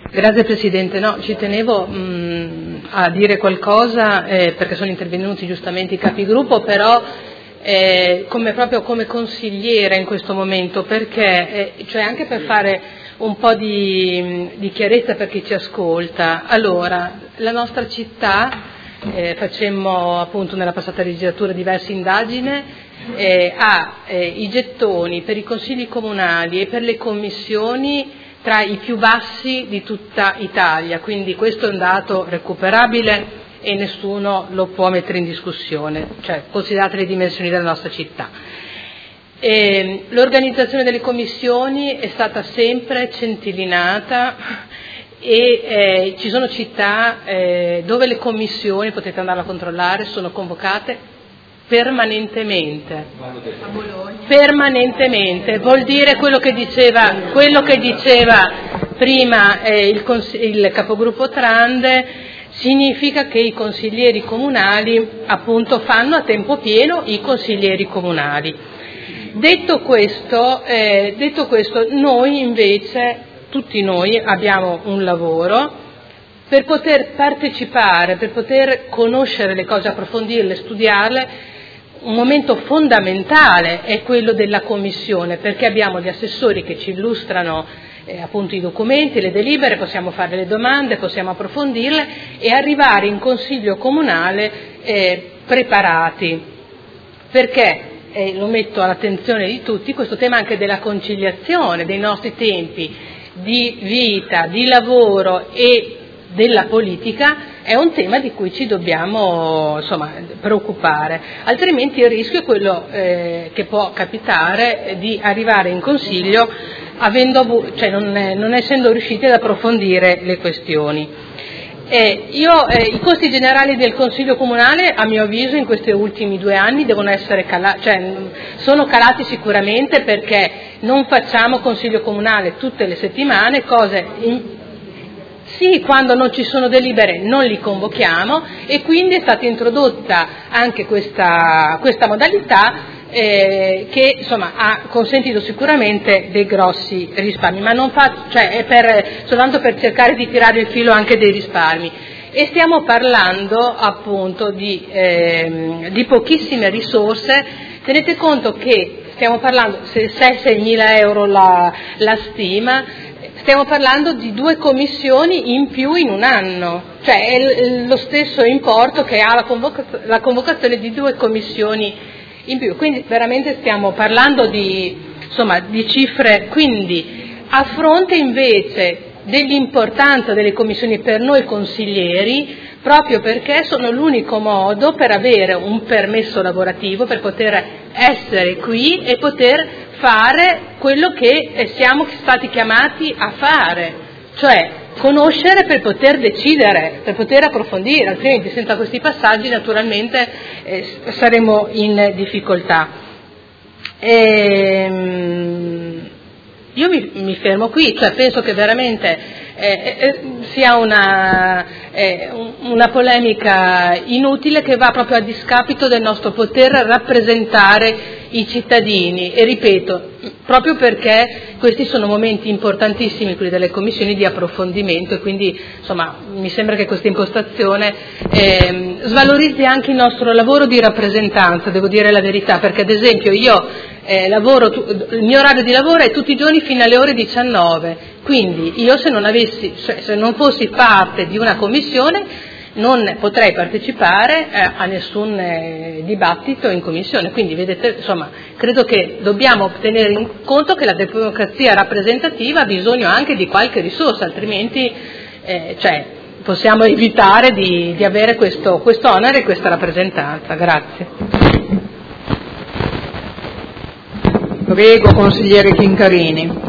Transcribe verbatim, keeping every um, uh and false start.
Grazie Presidente, no, ci tenevo mh, a dire qualcosa eh, perché sono intervenuti giustamente i capigruppo, però eh, come proprio come consigliera in questo momento, perché eh, cioè anche per fare un po' di, di chiarezza per chi ci ascolta. Allora, la nostra città, eh, facemmo appunto nella passata legislatura diverse indagini, eh, ha eh, i gettoni per i consigli comunali e per le commissioni tra i più bassi di tutta Italia, quindi questo è un dato recuperabile e nessuno lo può mettere in discussione, cioè considerate le dimensioni della nostra città. E l'organizzazione delle commissioni è stata sempre centilinata e eh, ci sono città eh, dove le commissioni, potete andarle a controllare, sono convocate permanentemente. A Bologna. Permanentemente, vuol dire quello che diceva, quello che diceva prima eh, il, cons- il capogruppo Trande, significa che i consiglieri comunali appunto fanno a tempo pieno i consiglieri comunali. Detto questo, eh, detto questo, noi invece, tutti noi abbiamo un lavoro per poter partecipare, per poter conoscere le cose, approfondirle, studiarle. Un momento fondamentale è quello della commissione, perché abbiamo gli assessori che ci illustrano eh, appunto i documenti, le delibere, possiamo fare le domande, possiamo approfondirle e arrivare in consiglio comunale eh, preparati. Perché, eh, lo metto all'attenzione di tutti, questo tema anche della conciliazione dei nostri tempi di vita, di lavoro e della politica è un tema di cui ci dobbiamo insomma preoccupare, altrimenti il rischio è quello eh, che può capitare di arrivare in consiglio avendo, cioè non, non essendo riusciti ad approfondire le questioni. Eh, io, eh, I costi generali del Consiglio Comunale, a mio avviso, in questi ultimi due anni devono essere calati, cioè sono calati sicuramente perché non facciamo Consiglio Comunale tutte le settimane, cose in, Sì, quando non ci sono delibere non li convochiamo e quindi è stata introdotta anche questa, questa modalità eh, che insomma ha consentito sicuramente dei grossi risparmi, ma non fa, cioè è per, soltanto per cercare di tirare il filo anche dei risparmi. E stiamo parlando appunto di, eh, di pochissime risorse. Tenete conto che stiamo parlando, se sei mila euro la, la stima, stiamo parlando di due commissioni in più in un anno, cioè è lo stesso importo che ha la, convoca- la convocazione di due commissioni in più, quindi veramente stiamo parlando di, insomma, di cifre, quindi a fronte invece dell'importanza delle commissioni per noi consiglieri, proprio perché sono l'unico modo per avere un permesso lavorativo, per poter essere qui e poter fare quello che siamo stati chiamati a fare, cioè conoscere per poter decidere, per poter approfondire, altrimenti senza questi passaggi naturalmente eh, saremo in difficoltà. Ehm, io mi, mi fermo qui, cioè penso che veramente eh, eh, sia una, eh, una polemica inutile che va proprio a discapito del nostro poter rappresentare i cittadini e ripeto, proprio perché questi sono momenti importantissimi, quelli delle commissioni di approfondimento e quindi insomma mi sembra che questa impostazione eh, svalorizzi anche il nostro lavoro di rappresentanza, devo dire la verità, perché ad esempio io eh, lavoro, il mio orario di lavoro è tutti i giorni fino alle ore diciannove, quindi io se non avessi, cioè, se non fossi parte di una commissione non potrei partecipare eh, a nessun eh, dibattito in commissione, quindi vedete, insomma, credo che dobbiamo tenere in conto che la democrazia rappresentativa ha bisogno anche di qualche risorsa, altrimenti eh, cioè, possiamo evitare di, di avere questo, questo onere e questa rappresentanza. Grazie. Prego, consigliere Chincarini.